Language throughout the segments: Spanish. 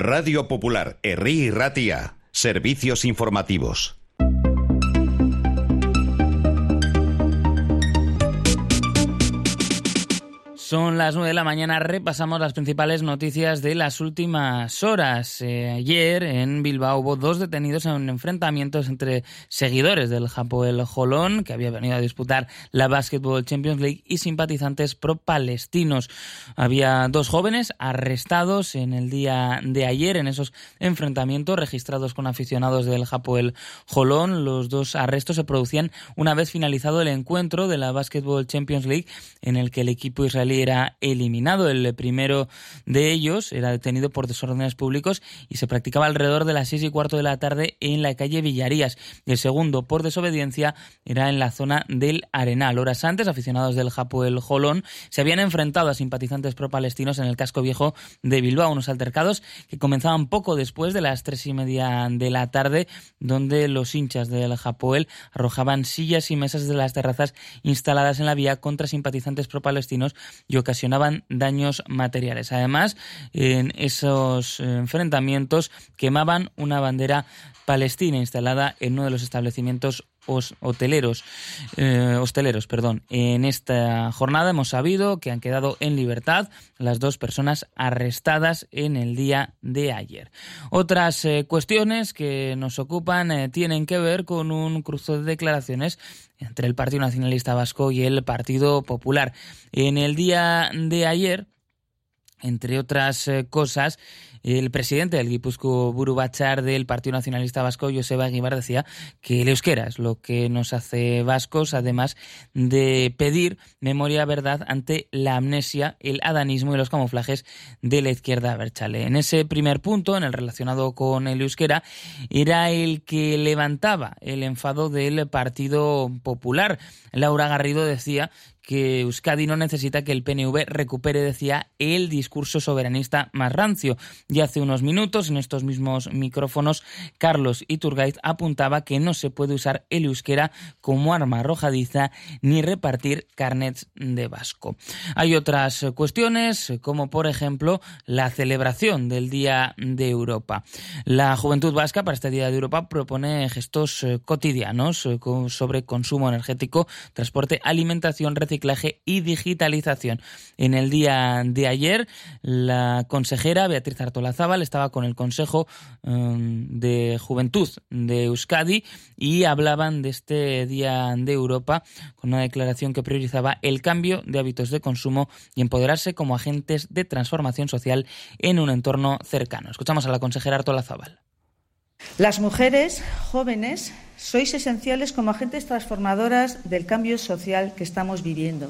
Radio Popular, Herri y Ratia. Servicios informativos. Son las 9 de la mañana, repasamos las principales noticias de las últimas horas. Ayer en Bilbao hubo 2 detenidos en enfrentamientos entre seguidores del Hapoel Holon, que había venido a disputar la Basketball Champions League, y simpatizantes pro-palestinos. Había 2 jóvenes arrestados en el día de ayer en esos enfrentamientos registrados con aficionados del Hapoel Holon. Los 2 arrestos se producían una vez finalizado el encuentro de la Basketball Champions League, en el que el equipo israelí era eliminado. El primero de ellos era detenido por desórdenes públicos y se practicaba alrededor de las 6:15 de la tarde en la calle Villarías. Y el segundo, por desobediencia, era en la zona del Arenal. Horas antes, aficionados del Hapoel Holon se habían enfrentado a simpatizantes pro-palestinos en el casco viejo de Bilbao. Unos altercados que comenzaban poco después de las 3:30 de la tarde, donde los hinchas del Hapoel arrojaban sillas y mesas de las terrazas instaladas en la vía contra simpatizantes pro-palestinos y ocasionaban daños materiales. Además, en esos enfrentamientos quemaban una bandera palestina instalada en uno de los establecimientos hosteleros. En esta jornada hemos sabido que han quedado en libertad las 2 personas arrestadas en el día de ayer. Otras cuestiones que nos ocupan tienen que ver con un cruce de declaraciones entre el Partido Nacionalista Vasco y el Partido Popular. En el día de ayer, entre otras cosas, el presidente del Gipuzkoa Buru Batzar del Partido Nacionalista Vasco, Joseba Egibar, decía que el euskera es lo que nos hace vascos, además de pedir memoria, verdad ante la amnesia, el adanismo y los camuflajes de la izquierda abertzale. En ese primer punto, en el relacionado con el euskera, era el que levantaba el enfado del Partido Popular. Laura Garrido decía que Euskadi no necesita que el PNV recupere, decía, el discurso soberanista más rancio. Y hace unos minutos, en estos mismos micrófonos, Carlos Iturgaiz apuntaba que no se puede usar el euskera como arma arrojadiza ni repartir carnets de vasco. Hay otras cuestiones, como por ejemplo la celebración del Día de Europa. La Juventud Vasca para este Día de Europa propone gestos cotidianos sobre consumo energético, transporte, alimentación, reciclaje y digitalización. En el día de ayer, la consejera Beatriz Artolazábal estaba con el Consejo de Juventud de Euskadi y hablaban de este Día de Europa con una declaración que priorizaba el cambio de hábitos de consumo y empoderarse como agentes de transformación social en un entorno cercano. Escuchamos a la consejera Artolazábal. Las mujeres jóvenes sois esenciales como agentes transformadoras del cambio social que estamos viviendo.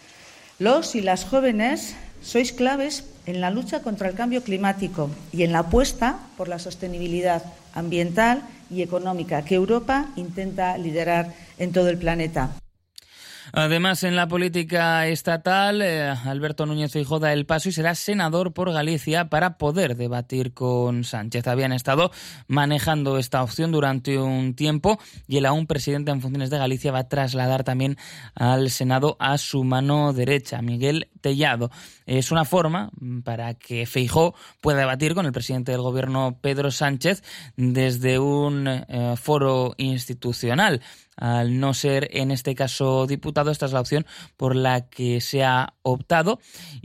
Los y las jóvenes sois claves en la lucha contra el cambio climático y en la apuesta por la sostenibilidad ambiental y económica que Europa intenta liderar en todo el planeta. Además, en la política estatal, Alberto Núñez Feijóo da el paso y será senador por Galicia para poder debatir con Sánchez. Habían estado manejando esta opción durante un tiempo y el aún presidente en funciones de Galicia va a trasladar también al Senado a su mano derecha, Miguel Tellado. Es una forma para que Feijóo pueda debatir con el presidente del gobierno, Pedro Sánchez, desde un foro institucional. Al no ser, en este caso, diputado, esta es la opción por la que se ha optado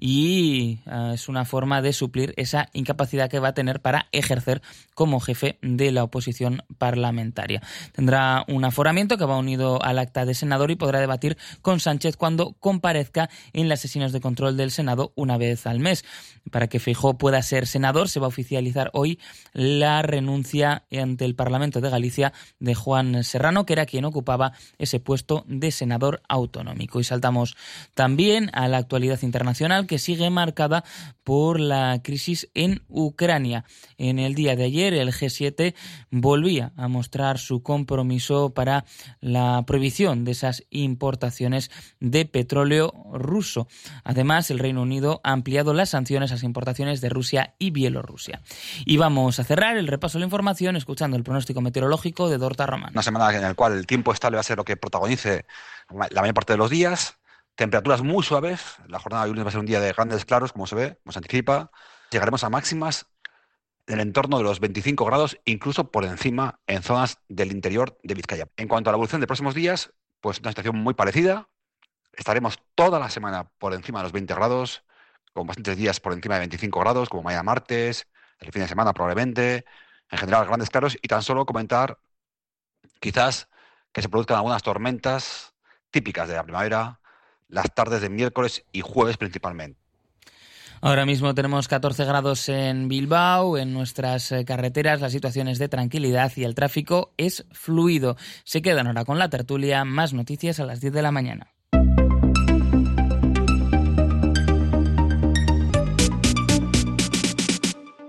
y es una forma de suplir esa incapacidad que va a tener para ejercer como jefe de la oposición parlamentaria. Tendrá un aforamiento que va unido al acta de senador y podrá debatir con Sánchez cuando comparezca en las sesiones de control del Senado una vez al mes. Para que Feijóo pueda ser senador, se va a oficializar hoy la renuncia ante el Parlamento de Galicia de Juan Serrano, que era quien ocupaba ese puesto de senador autonómico. Y saltamos también a la actualidad internacional, que sigue marcada por la crisis en Ucrania. En el día de ayer, el G7 volvía a mostrar su compromiso para la prohibición de esas importaciones de petróleo ruso. Además, el Reino Unido ha ampliado las sanciones a las importaciones de Rusia y Bielorrusia. Y vamos a cerrar el repaso de la información escuchando el pronóstico meteorológico de Dorta Román. Una semana en la cual el tiempo estable va a ser lo que protagonice la mayor parte de los días. Temperaturas muy suaves. La jornada de lunes va a ser un día de grandes claros, como se ve, como se anticipa. Llegaremos a máximas en el entorno de los 25 grados, incluso por encima en zonas del interior de Vizcaya. En cuanto a la evolución de próximos días, pues una situación muy parecida. Estaremos toda la semana por encima de los 20 grados, con bastantes días por encima de 25 grados, como mañana martes, el fin de semana probablemente. En general, grandes claros, y tan solo comentar quizás que se produzcan algunas tormentas típicas de la primavera las tardes de miércoles y jueves principalmente. Ahora mismo tenemos 14 grados en Bilbao. En nuestras carreteras la situación es de tranquilidad y el tráfico es fluido. Se quedan ahora con la tertulia. Más noticias a las 10 de la mañana.